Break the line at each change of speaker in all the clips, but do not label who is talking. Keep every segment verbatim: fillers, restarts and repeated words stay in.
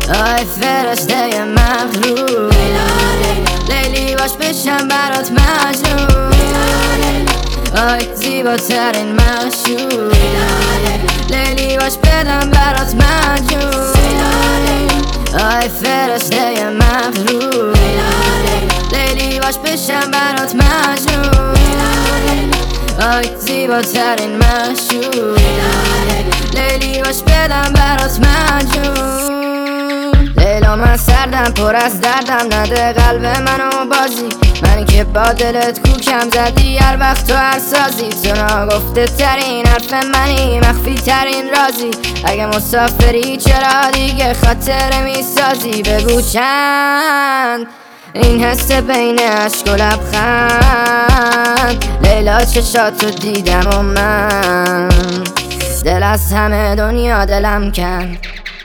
آی فرشته مغرور، لیلی باش بشم برات مجنون. آی زیباترین معشوق، لیلی باش بدم برات مجنون. آی فرشته مغرور، لیلی باش بشم برات مجنون. آی زیباترین معشوق، لیلی باش بدم برات مجنون. لیلا من سردم پر از دردم، نده قلب منو بازی. من که با دلت کوکم زدی هر وقت تو هر سازی. تو ناگفته ترین حرف منی، مخفی ترین رازی. اگه مسافری چرا دیگه خاطره میسازی؟ بگو چند این حس بین عشق و لبخند. لیلا چشاتو دیدم و من دل از همه دنیا دلم کن.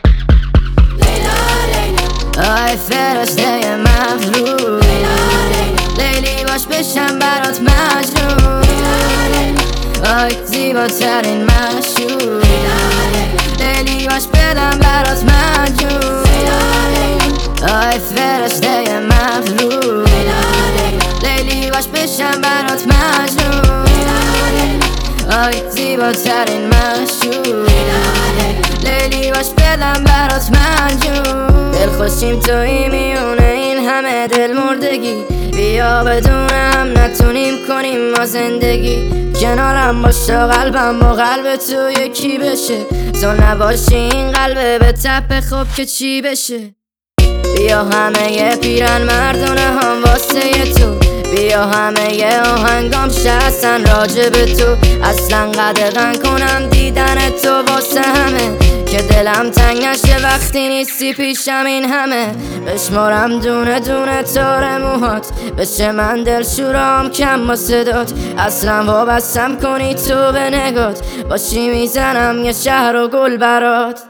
آی فرشته مغرور، لیلی باش بشم برات مجنون. آی زیباترین معشوق، لیلی باش بدم برات مجنون. آی فرشته مغرور، لیلی باش بشم برات مجنون. آی زیباترین معشوق، لیلی باش بدم برات مجنون. دل خوشیم توی میونه این همه دل مردگی، بیا بدونم نتونیم کنیم ما زندگی. کنارم باش تا قلبم با قلب تو یکی بشه. تو نباشی این قلبه به تپ خوب که چی بشه. بیا همه یه پیرن مردونه هم واسه تو، بیا همه یه آهنگام شستن راجع به تو. اصلا قدغن کنم دیدن تو واسه همه، که دلم تنگ نشه وقتی نیستی پیشم این همه. بشمارم دونه دونه تار موهات، بشه من دل شورام کم با صدات. اصلا وابستم کنی تو به نگات، باشی میزنم یه شهر و گل برات.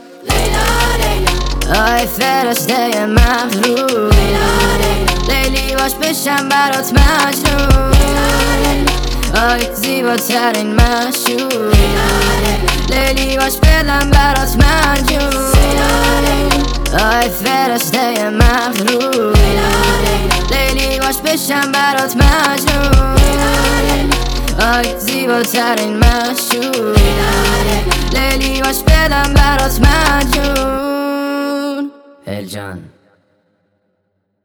آی فرشته مغرور، لیلی باش بشم برات مجنون. آی زیباترین معشوق، لیلی باش بدم برات مجنون. آی فرشته مغرور، لیلی باش بشم برات مجنون. آی زیباترین معشوق، لیلی باش بدم برات مجنون. الجان